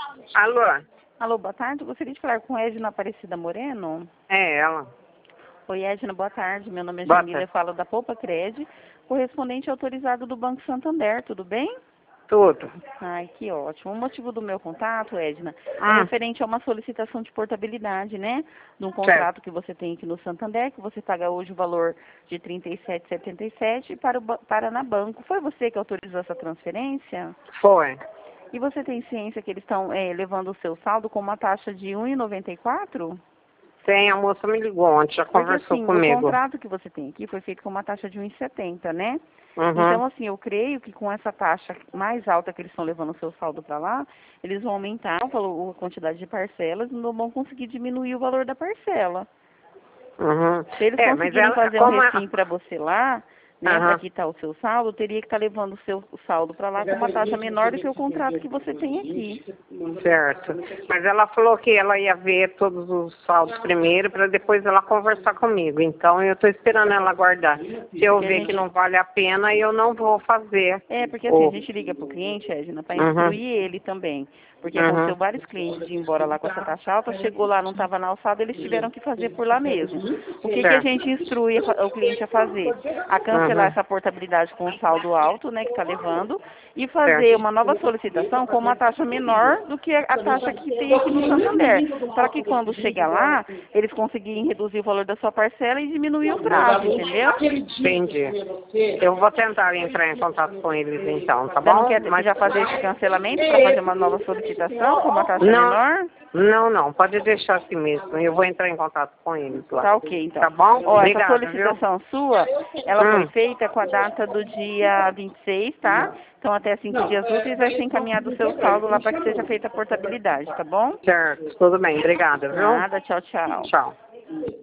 Alô? Alô, boa tarde. Gostaria de falar com Edna Aparecida Moreno. É ela. Oi, Edna, boa tarde. Meu nome é Boa Jamila, eu tarde. falo da Poupa Cred, correspondente autorizado do Banco Santander, tudo bem? Tudo. Ai, que ótimo. O motivo do meu contato, Edna, é Hum, referente a uma solicitação de portabilidade, né? De um certo. contrato que você tem aqui no Santander, que você paga hoje o valor de R$ 37,77 para o Paranabanco. Foi você que autorizou essa transferência? Foi. E você tem ciência que eles estão levando o seu saldo com uma taxa de R$ 1,94? Tem, a moça me ligou ontem, já Porque conversou assim, o comigo. contrato que você tem aqui foi feito com uma taxa de 1,70, né? Uhum. Então, assim, eu creio que com essa taxa mais alta que eles estão levando o seu saldo para lá, eles vão aumentar a quantidade de parcelas e não vão conseguir diminuir o valor da parcela. Uhum. Se eles É, mas conseguirem ela, fazer um como refim para você lá, né, para Aham. quitar o seu saldo, teria que estar levando o seu saldo para lá com uma taxa menor do que o contrato que você tem aqui. Certo. Mas ela falou que ela ia ver todos os saldos primeiro para depois ela conversar comigo. Então eu estou esperando ela guardar. Se eu Porque a ver que gente não vale a pena, eu não vou fazer. porque assim, a O... gente liga pro cliente, Edna, para Uhum. instruir ele também. Porque aconteceu Uhum. vários clientes de ir embora lá com essa taxa alta, chegou lá, não estava na alçada, eles tiveram que fazer por lá mesmo. O que, que a Certo. gente instrui o cliente a fazer? A cancelar Uhum. essa portabilidade com o saldo alto, né, que está levando, e fazer Certo. uma nova solicitação com uma taxa menor do que a taxa que tem aqui no Santander. Para que quando chegar lá, eles conseguirem reduzir o valor da sua parcela e diminuir o prazo, entendeu? Entendi. Eu vou tentar entrar em contato com eles então, tá Você não bom? quer Mas já fazer esse cancelamento para fazer uma nova solicitação com uma taxa não, menor? não, pode deixar assim mesmo. Eu vou entrar em contato com eles lá. Tá ok, então. Tá bom? Ó, essa Obrigada, viu? solicitação sua, ela foi Hum, feita com a data do dia 26, tá? Então até 5 dias úteis vai ser encaminhado o seu saldo lá para que seja feita a portabilidade, tá bom? certo, tudo bem, obrigada, viu? Nada, tchau, tchau. Tchau.